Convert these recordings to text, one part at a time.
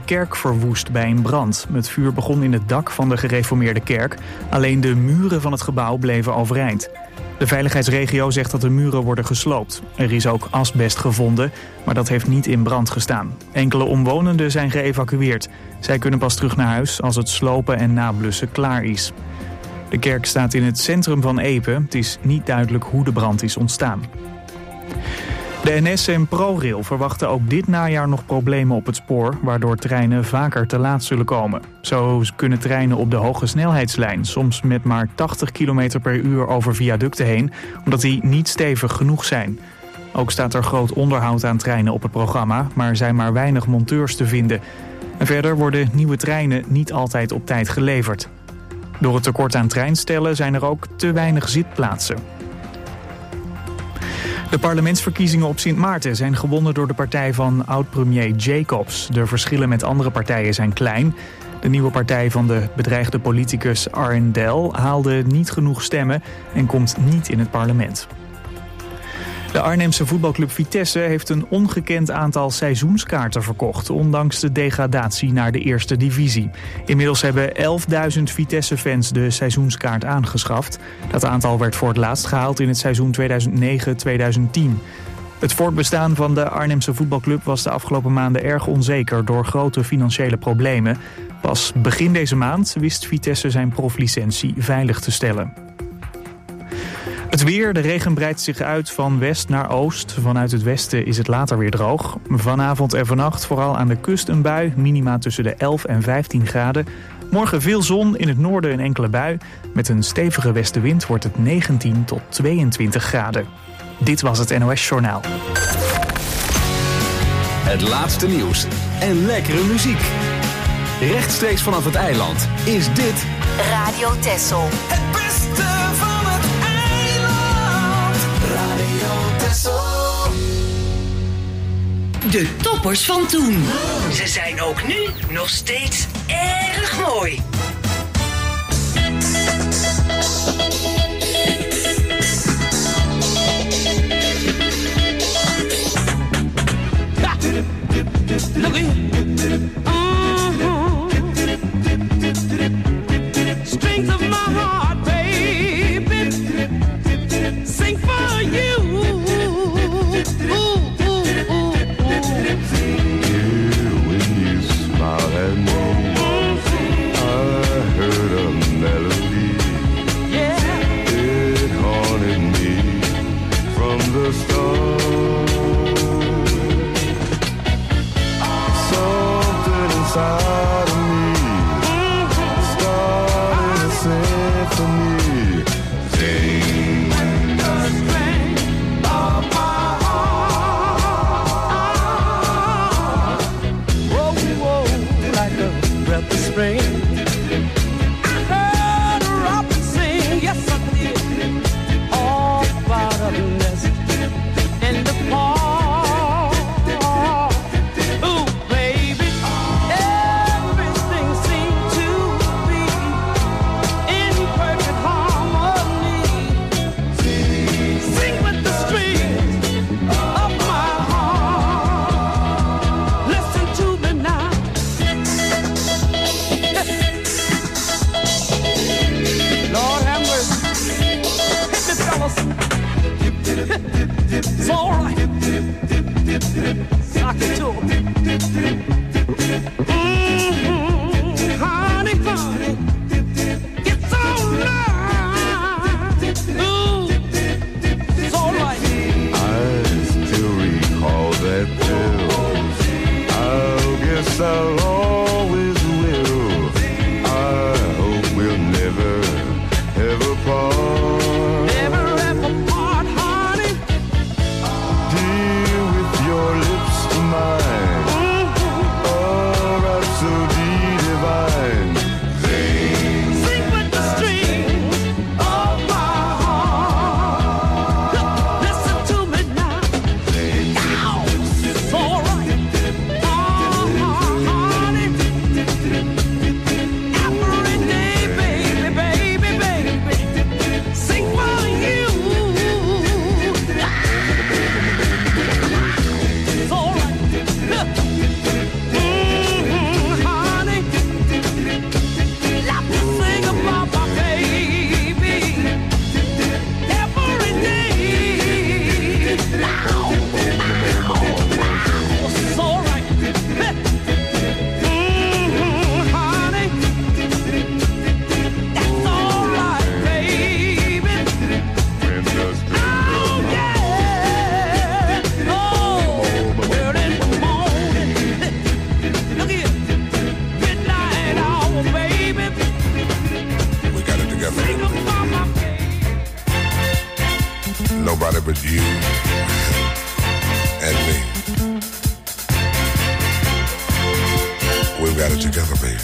kerk verwoest bij een brand. Het vuur begon in het dak van de gereformeerde kerk. Alleen de muren van het gebouw bleven overeind. De veiligheidsregio zegt dat de muren worden gesloopt. Er is ook asbest gevonden, maar dat heeft niet in brand gestaan. Enkele omwonenden zijn geëvacueerd. Zij kunnen pas terug naar huis als het slopen en nablussen klaar is. De kerk staat in het centrum van Epe. Het is niet duidelijk hoe de brand is ontstaan. De NS en ProRail verwachten ook dit najaar nog problemen op het spoor, waardoor treinen vaker te laat zullen komen. Zo kunnen treinen op de hoge snelheidslijn soms met maar 80 km per uur over viaducten heen, omdat die niet stevig genoeg zijn. Ook staat er groot onderhoud aan treinen op het programma, maar zijn maar weinig monteurs te vinden. En verder worden nieuwe treinen niet altijd op tijd geleverd. Door het tekort aan treinstellen zijn er ook te weinig zitplaatsen. De parlementsverkiezingen op Sint Maarten zijn gewonnen door de partij van oud-premier Jacobs. De verschillen met andere partijen zijn klein. De nieuwe partij van de bedreigde politicus Arendel haalde niet genoeg stemmen en komt niet in het parlement. De Arnhemse voetbalclub Vitesse heeft een ongekend aantal seizoenskaarten verkocht, ondanks de degradatie naar de eerste divisie. Inmiddels hebben 11.000 Vitesse-fans de seizoenskaart aangeschaft. Dat aantal werd voor het laatst gehaald in het seizoen 2009-2010. Het voortbestaan van de Arnhemse voetbalclub was de afgelopen maanden erg onzeker door grote financiële problemen. Pas begin deze maand wist Vitesse zijn proflicentie veilig te stellen. Het weer, de regen breidt zich uit van west naar oost. Vanuit het westen is het later weer droog. Vanavond en vannacht vooral aan de kust een bui. Minima tussen de 11 en 15 graden. Morgen veel zon, in het noorden een enkele bui. Met een stevige westenwind wordt het 19 tot 22 graden. Dit was het NOS Journaal. Het laatste nieuws en lekkere muziek. Rechtstreeks vanaf het eiland is dit Radio Texel. Het beste van het eiland. Radio Texel. De toppers van toen. Ze zijn ook nu nog steeds erg mooi. Strings of my heart, baby, sing for you. When you smile at me, I heard a melody. It haunted me from the start. Something inside of me started a symphony. Sing the string of my heart. Whoa, whoa, like a breath of spring. I heard a robin sing, yes I did, all about a nest in the park. Ooh, baby, everything seemed to be in perfect harmony. Sing with the strings of my heart. Listen to me now. Lord have mercy. Hit me, fellas. It's all right. Sock it to 'em. Honey, honey. It's all right. Ooh, it's all right. I still recall that pill. I guess I'll always will. I hope we'll never ever part. Never ever part, honey. Dear, with your lips to mine, nobody but you and me. We've got it together, baby.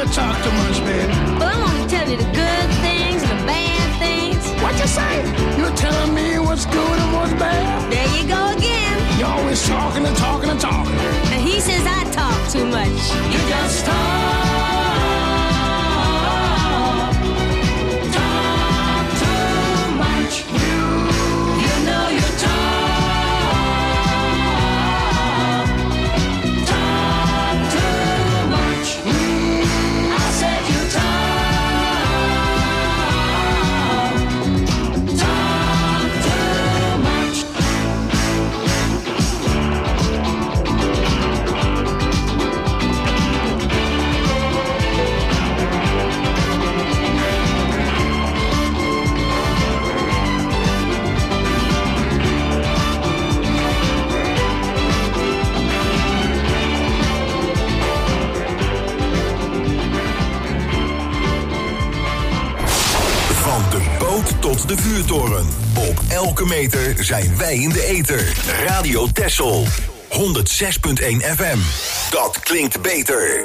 talk too much, baby. Well, I'm only telling you the good things and the bad things. What you say? You're telling me what's good and what's bad? There you go again. You're always talking and talking and talking. And he says I talk too much. You just talk. Talk too much. You know you talk. Talk too much. I said you talk. Talk too much. Van de boot tot de vuurtoren. Op elke meter zijn wij in de ether. Radio Texel. 106.1 FM. Dat klinkt beter.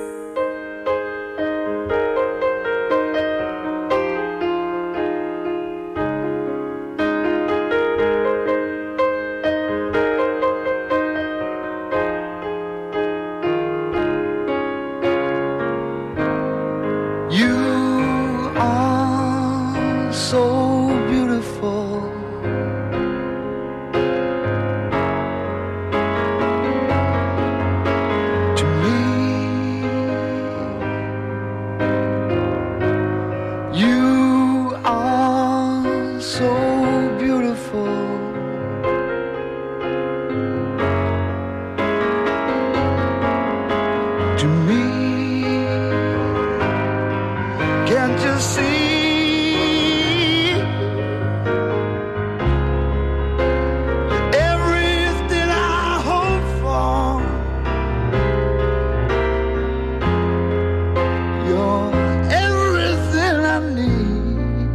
You are so beautiful. To me, you are so beautiful. To me. Can't you see? Everything I hope for. You're everything I need.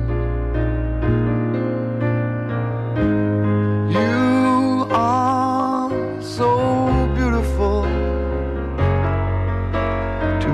You are so beautiful to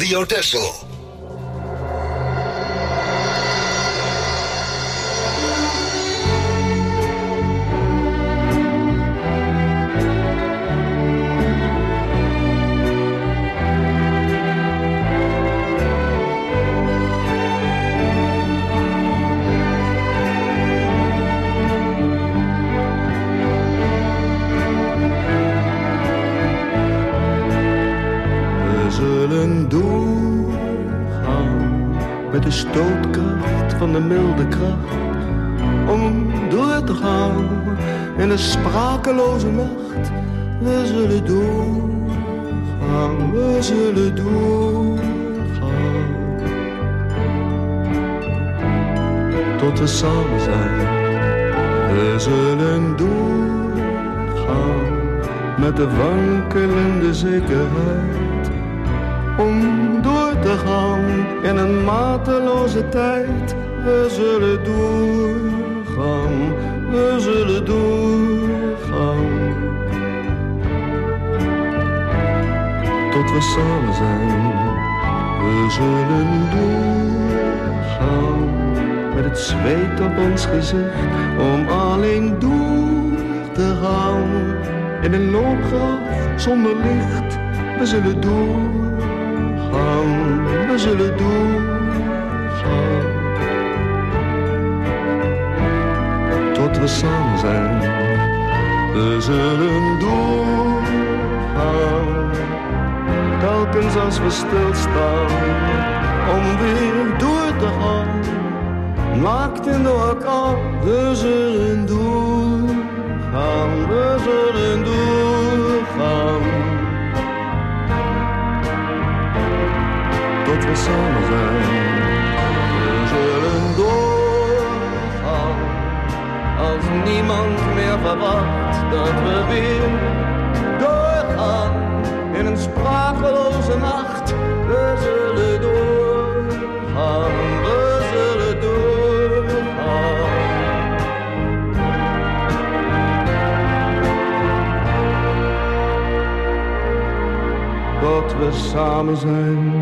Radio Texel. Met de stootkracht van de milde kracht, om door te gaan in de sprakeloze nacht. We zullen doorgaan, we zullen doorgaan, tot we samen zijn. We zullen doorgaan, met de wankelende zekerheid, om door te gaan in een mateloze tijd. We zullen doorgaan, we zullen doorgaan, tot we samen zijn. We zullen doorgaan, met het zweet op ons gezicht, om alleen door te gaan in een loopgraaf zonder licht. We zullen doorgaan, we zullen doorgaan, tot we samen zijn. We zullen doorgaan, telkens als we stilstaan, om weer door te gaan, naakt in de orkaan. We zullen doorgaan, we zullen doorgaan, tot we samen zijn. We zullen doorgaan, als niemand meer verwacht, dat we weer doorgaan in een sprakeloze nacht. We zullen doorgaan, we zullen doorgaan, tot we samen zijn.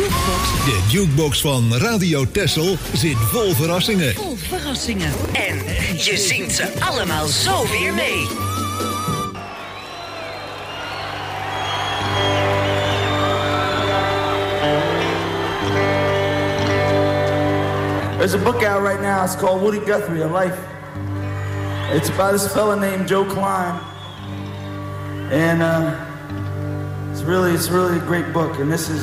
Jukebox. De jukebox van Radio Texel zit vol verrassingen. Vol verrassingen. En je zingt ze allemaal zo weer mee. There's a book out right now. It's called Woody Guthrie, A Life. It's by this fella named Joe Klein. And it's really a great book. And this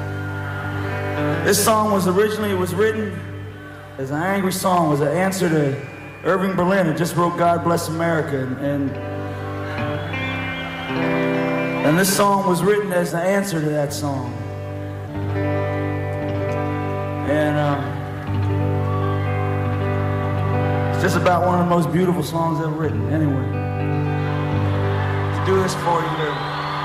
song was written as an angry song, was an answer to Irving Berlin, who just wrote God Bless America. And this song was written as an answer to that song. And it's just about one of the most beautiful songs ever written. Anyway, to do this for you there.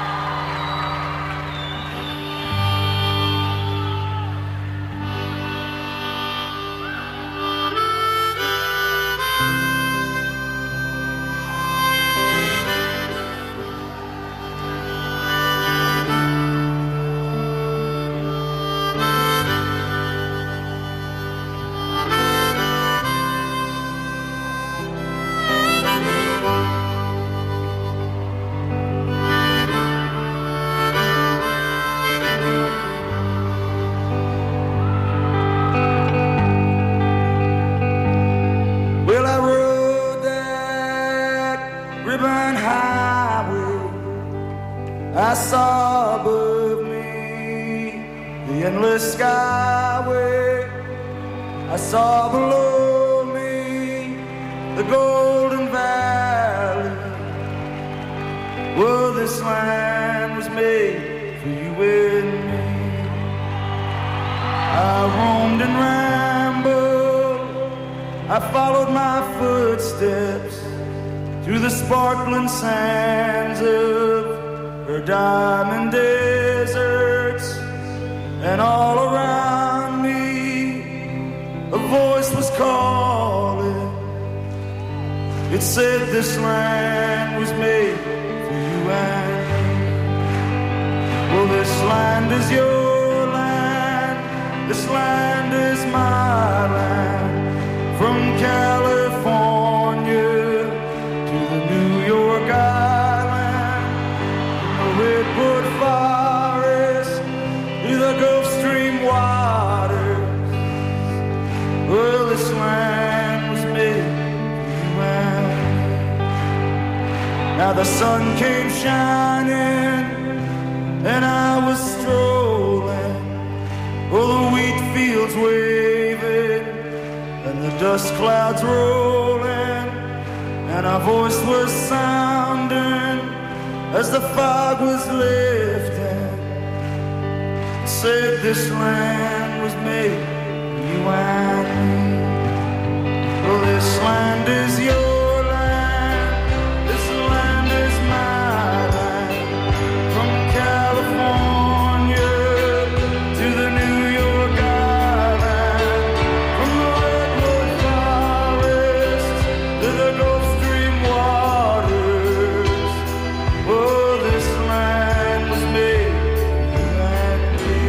I saw above me the endless skyway. I saw below me the golden valley. Well, this land was made for you and me. I roamed and rambled, I followed my footsteps through the sparkling sands of her diamond deserts, and all around me a voice was calling. It said this land was made for you and me. Well, this land is your land, this land is my land. From California to the New York Island, from the Redwood Forest to the Gulf Stream waters. Well, this land was made for you and me. Now the sun came shining and I was strolling, oh, the wheat fields waving and the dust clouds rolling, and our voice was sounding as the fog was lifting. It said this land was made for you and me. Well, this land is your land, this land is my land. From California to the New York Island, from the Redwood Forest to the Gulf Stream waters. Oh, this land was made for you and me.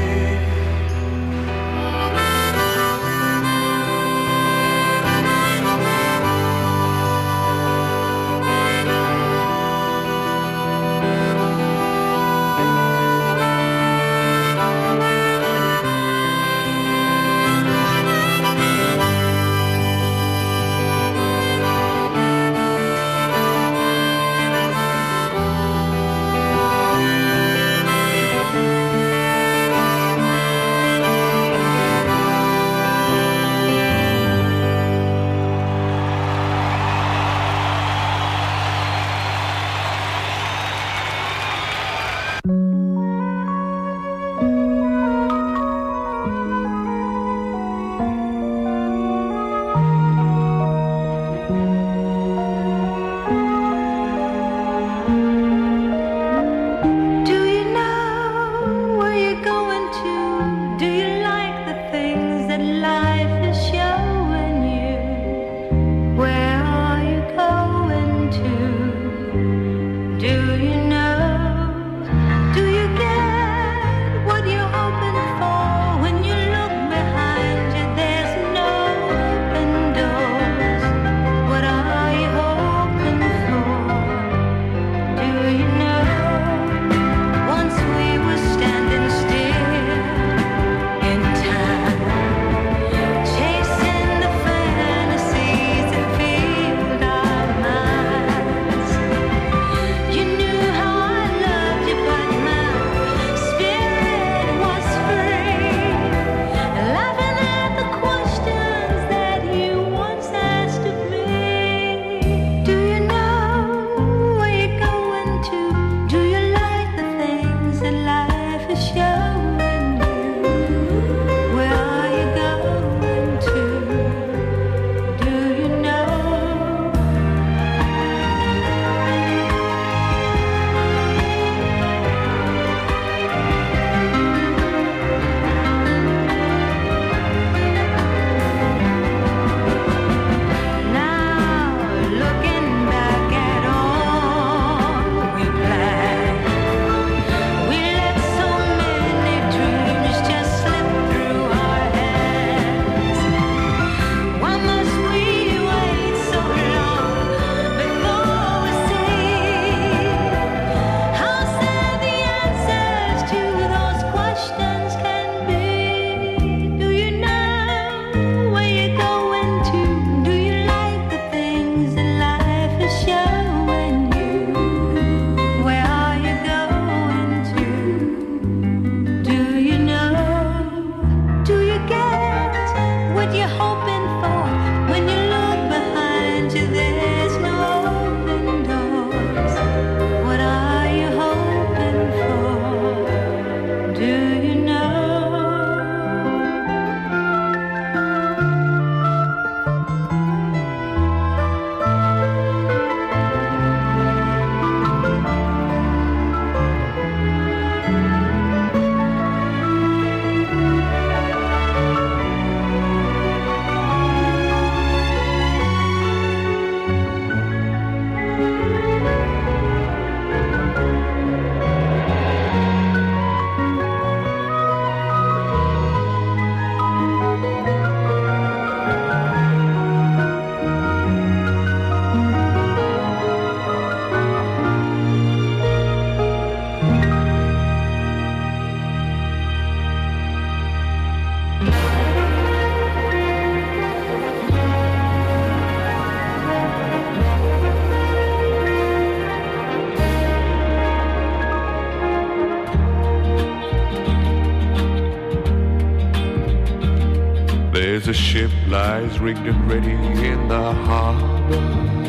There's a ship lies rigged and ready in the harbor.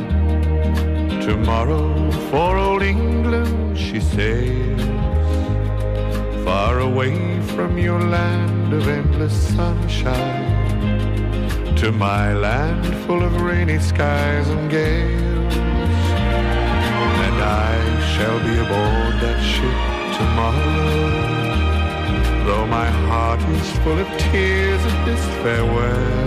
Tomorrow for old England she sails, far away from your land of endless sunshine, to my land full of rainy skies and gales. And I shall be aboard that ship tomorrow, though my heart is full of tears at this farewell.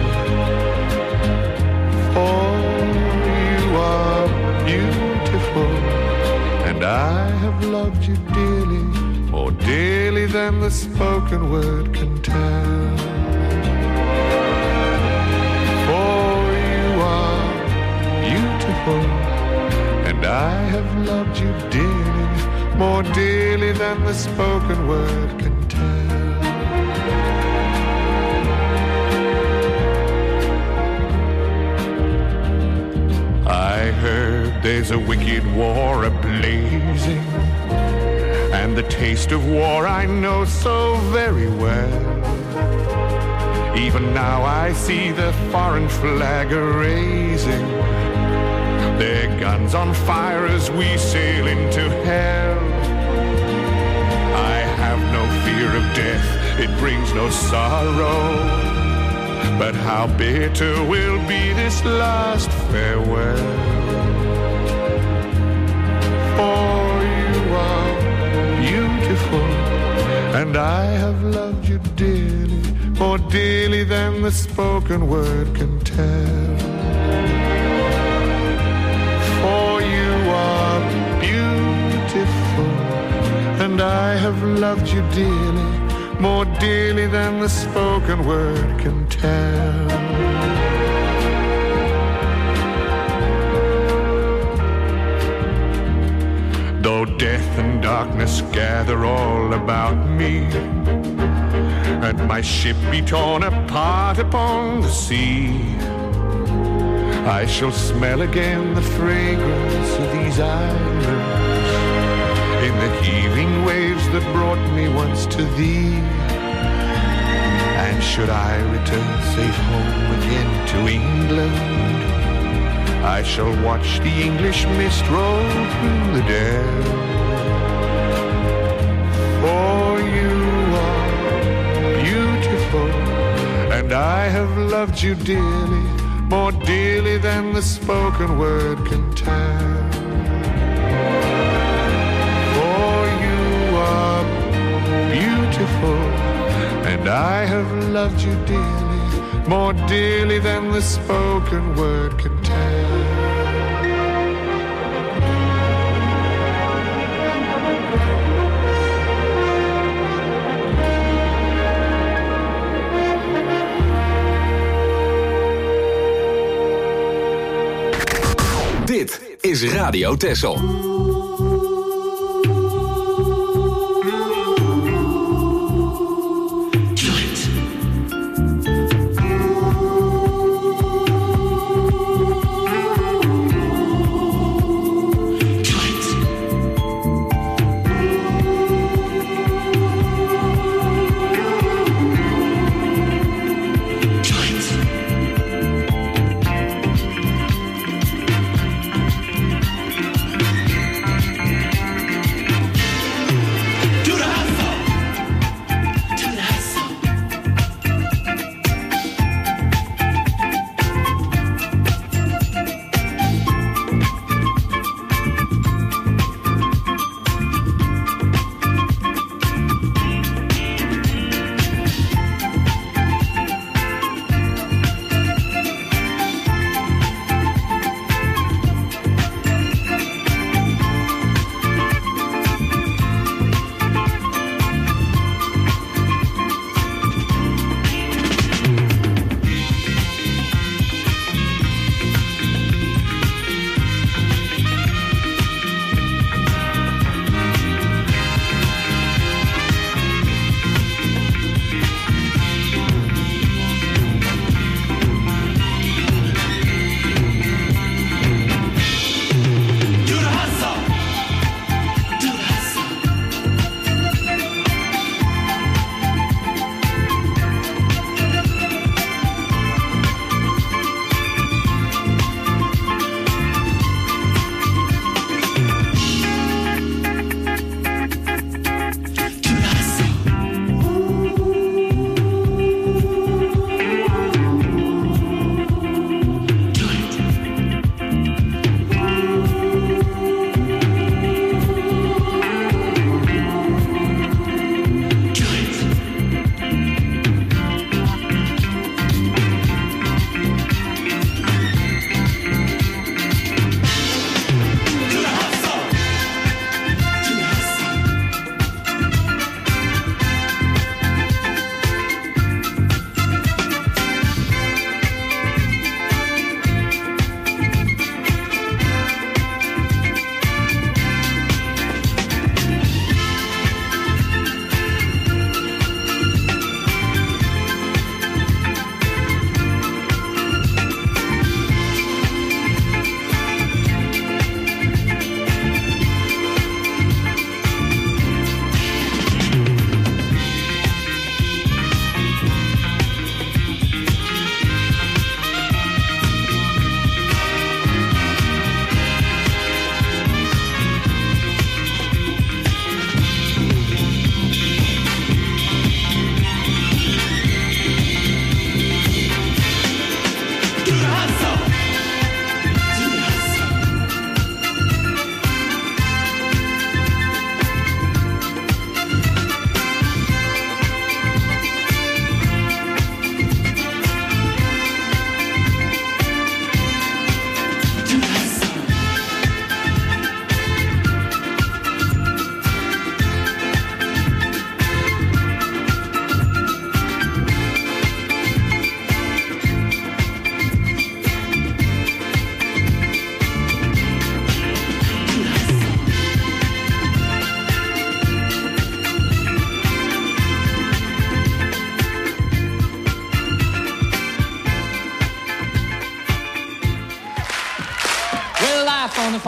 For you are beautiful, and I have loved you dearly, more dearly than the spoken word can tell. For you are beautiful, and I have loved you dearly, more dearly than the spoken word can tell. I heard there's a wicked war a-blazing, and the taste of war I know so very well. Even now I see the foreign flag a-raising, their guns on fire as we sail into hell. I have no fear of death, it brings no sorrow, but how bitter will be this last farewell. For you are beautiful, and I have loved you dearly, more dearly than the spoken word can tell. For you are beautiful, and I have loved you dearly, more dearly than the spoken word can tell. Though death and darkness gather all about me, and my ship be torn apart upon the sea, I shall smell again the fragrance of these islands, in the heaving waves that brought me once to thee. And should I return safe home again to England, I shall watch the English mist roll through the dell. For you are beautiful, and I have loved you dearly, more dearly than the spoken word can tell. For you are beautiful, and I have loved you dearly, more dearly than the spoken word can tell. Dit is Radio Texel.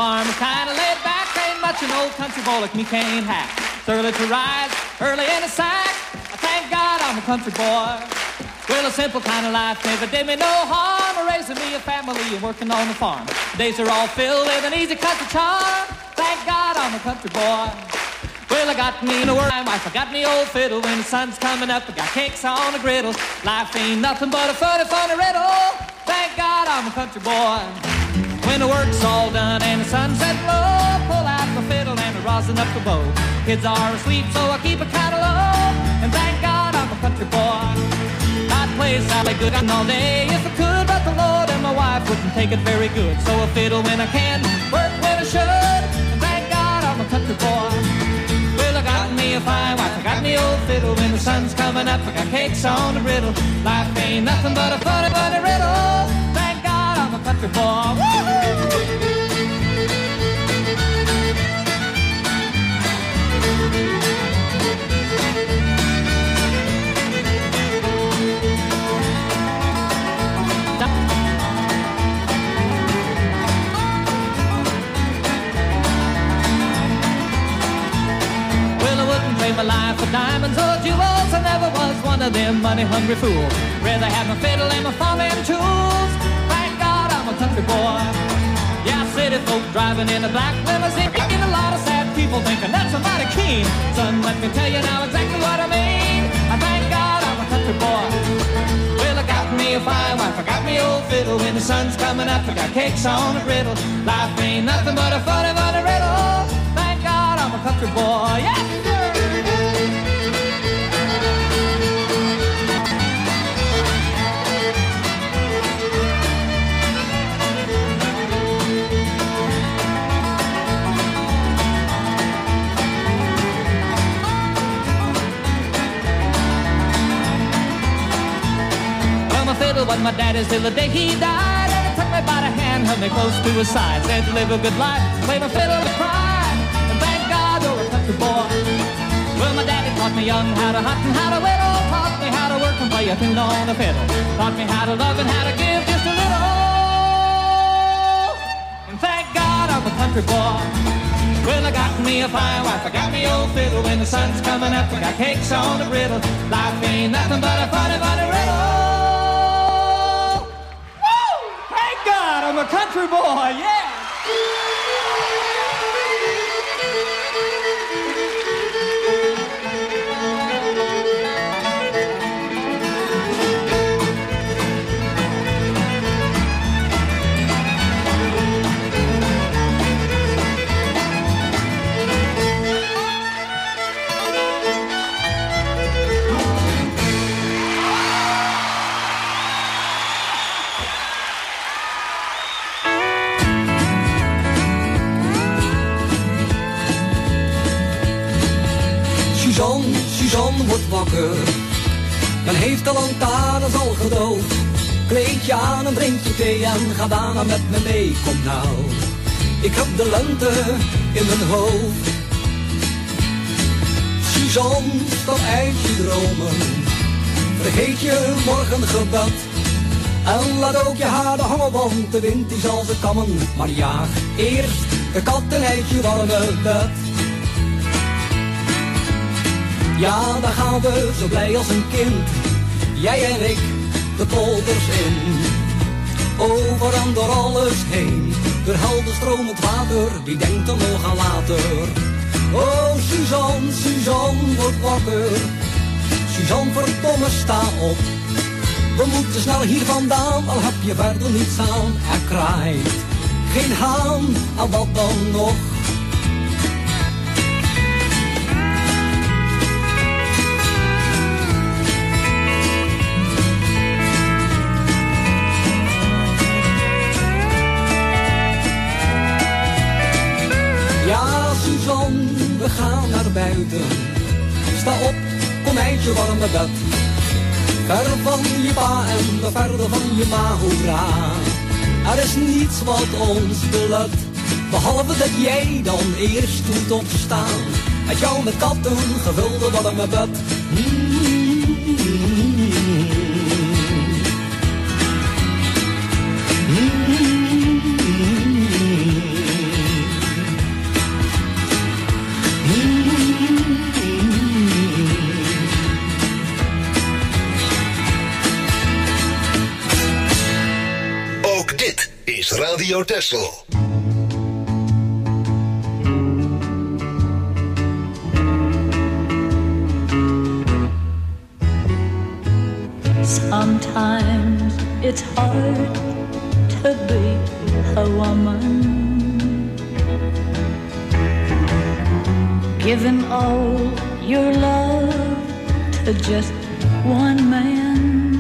farm is kind of laid back. Ain't much an old country boy like me can't hack. It's early to rise, early in the sack. I thank God I'm a country boy. Well, a simple kind of life never did me no harm. Raising me a family and working on the farm. The days are all filled with an easy country charm. Thank God I'm a country boy. Well, I got me a wife, I got me old fiddle. When the sun's coming up, I got cakes on the griddle. Life ain't nothing but a funny, funny riddle. Thank God I'm a country boy. When the work's all done and the sunset low, pull out my fiddle and rosin up the bow. Kids are asleep, so I keep it kind of low. And thank God I'm a country boy. I'd play Sally good all day if I could, but the Lord and my wife wouldn't take it very good. So I fiddle when I can, work when I should. And thank God I'm a country boy. Well, I got me a fine wife, I got me old fiddle. When the sun's coming up, I got cakes on the griddle. Life ain't nothing but a funny, funny riddle. Thank God I'm a country boy. Woo-hoo! My life for diamonds or jewels. I never was one of them money-hungry fools. Rather have my fiddle and my farming tools. Thank God I'm a country boy. Yeah, city folk driving in a black limousine. A lot of sad people thinking that's somebody keen. Son, let me tell you now exactly what I mean. I thank God I'm a country boy. Well, I got me a fine wife, I got me old fiddle. When the sun's coming up, I got cakes on the griddle. Life ain't nothing but a funny, funny riddle. Thank God I'm a country boy. Yeah! Fiddle was my daddy's till the day he died. And he took me by the hand, held me close to his side. Said to live a good life, play my fiddle with pride. And thank God you're a country boy. Well, my daddy taught me young how to hunt and how to whittle. Taught me how to work and play a tune on the fiddle. Taught me how to love and how to give just a little. And thank God I'm a country boy. Well, I got me a fine wife, I got me old fiddle. When the sun's coming up, I got cakes on the griddle. Life ain't nothing but a funny, funny riddle. I'm a country boy, yeah! Suzanne wordt wakker, men heeft de lantaarns al gedoofd. Kleed je aan en drink je thee en ga daarna met me mee, kom nou. Ik heb de lente in mijn hoofd. Suzanne, stap uit je dromen, vergeet je morgengebed. En laat ook je haren hangen, want de wind die zal ze kammen. Maar jaag eerst de katten uit je warme bed. Ja, daar gaan we zo blij als een kind, jij en ik, de polders in. Over en door alles heen, door helder stromend water, wie denkt er nog aan later? Oh, Suzanne, Suzanne, word wakker. Suzanne, verdomme, sta op. We moeten snel hier vandaan, al heb je verder niets aan. Er kraait geen haan, en wat dan nog? Suzanne, we gaan naar buiten. Sta op, kom uit je warme bed. Ver van je pa en verder van je ma, hoera. Er is niets wat ons belet, behalve dat jij dan eerst moet opstaan. Met jou met katten gevulde warme bed. Radio Texel. Sometimes it's hard to be a woman, giving all your love to just one man.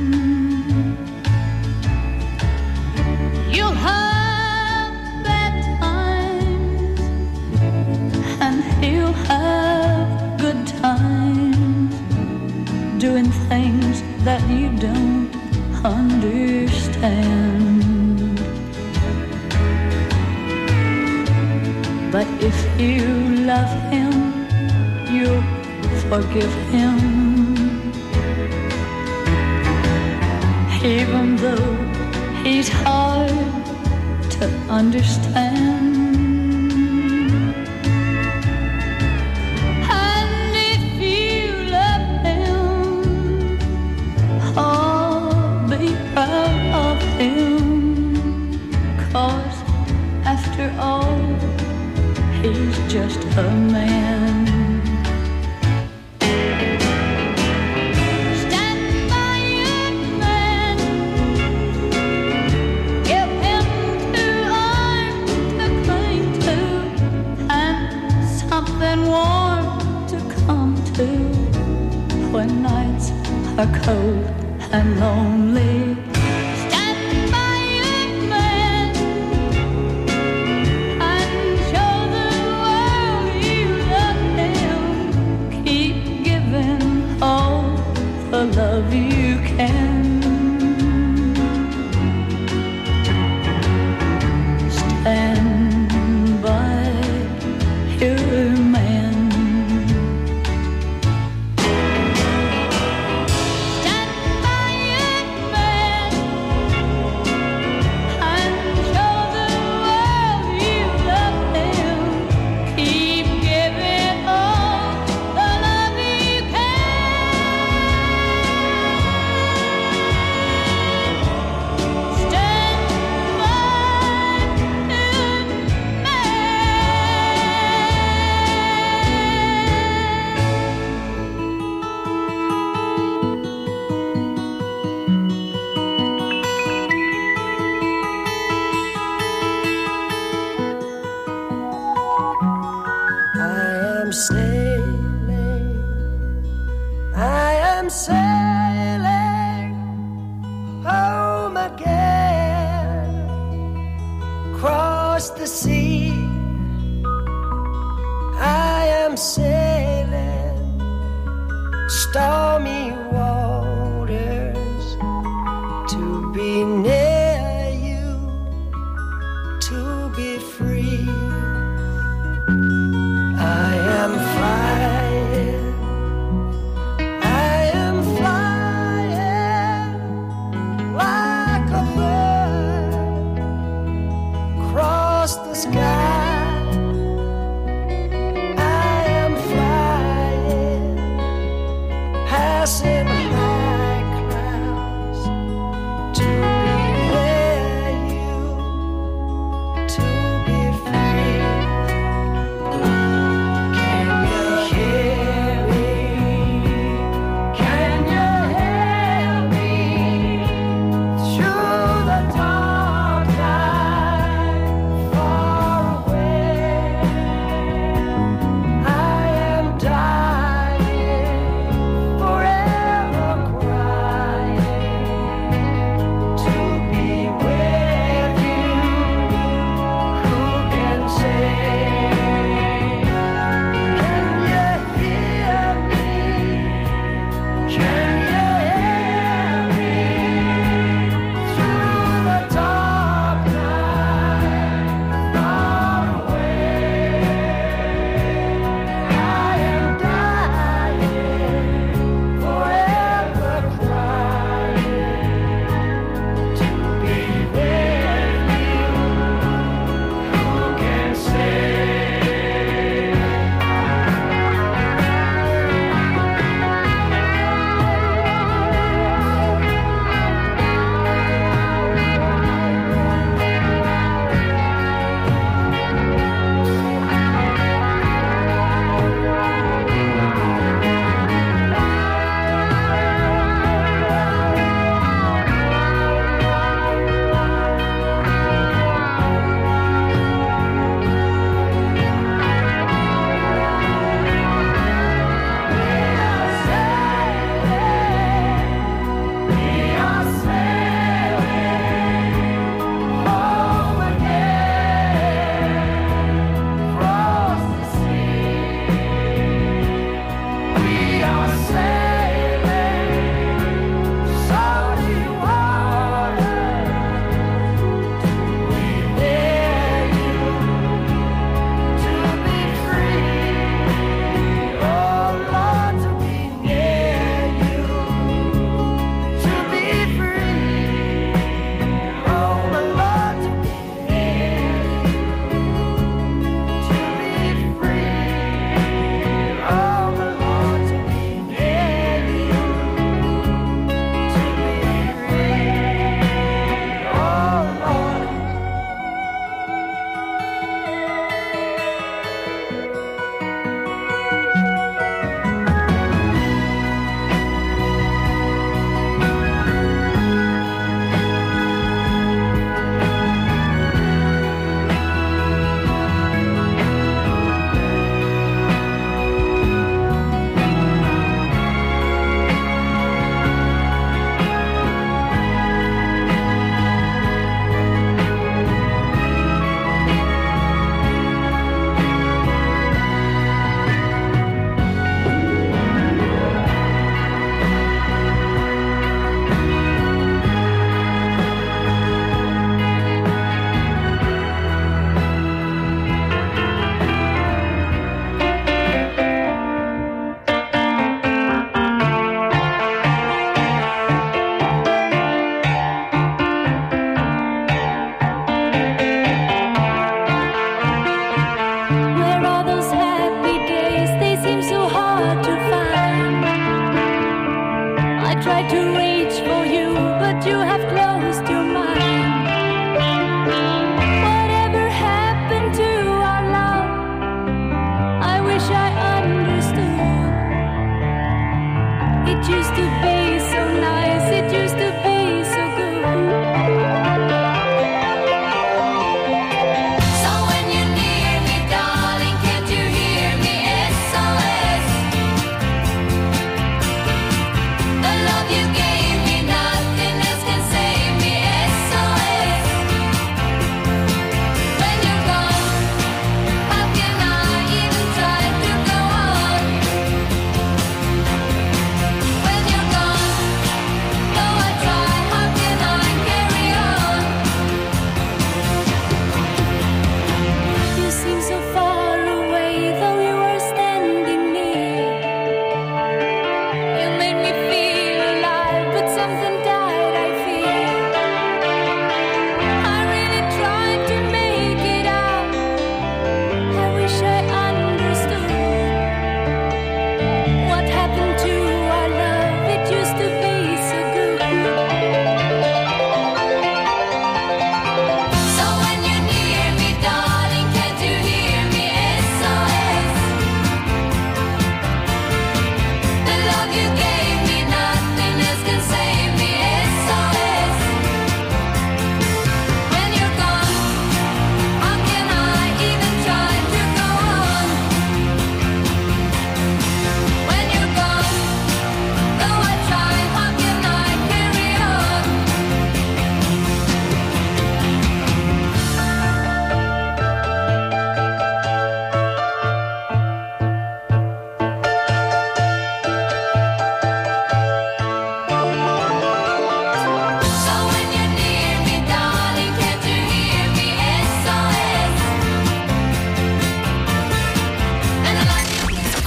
You'll have bad times and he'll have good times, doing things that you don't understand. But if you love him, you'll forgive him, even though he's hard to understand. And if you love him, oh, be proud of him, 'cause after all, he's just a man. Warm to come to when nights are cold and lonely. Stand by your man and show the world you love him. Keep giving all the love you can. Stand by your man. Stand by your man and show the world you love him. Keep giving all the love you can. Stand by your man. I am sailing home again, across the sea. I am sailing stormy waters to be near you, to be free. I am flying, I am flying like a bird across the sky. I am flying,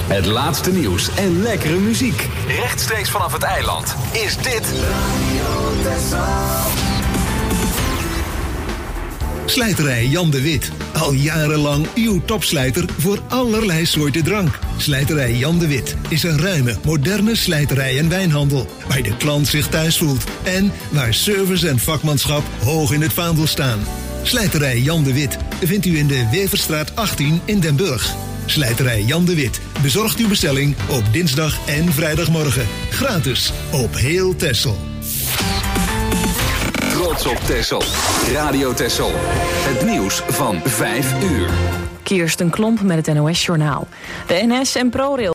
Het laatste nieuws en lekkere muziek. Rechtstreeks vanaf het eiland is dit Radio Texel. Slijterij Jan de Wit. Al jarenlang uw topslijter voor allerlei soorten drank. Slijterij Jan de Wit is een ruime, moderne slijterij en wijnhandel. Waar de klant zich thuis voelt. En waar service en vakmanschap hoog in het vaandel staan. Slijterij Jan de Wit vindt u in de Weverstraat 18 in Den Burg. Slijterij Jan de Wit bezorgt uw bestelling op dinsdag en vrijdagmorgen. Gratis op heel Texel. Trots op Texel. Radio Texel. Het nieuws van 5 uur. Kirsten Klomp met het NOS-journaal. De NS en ProRail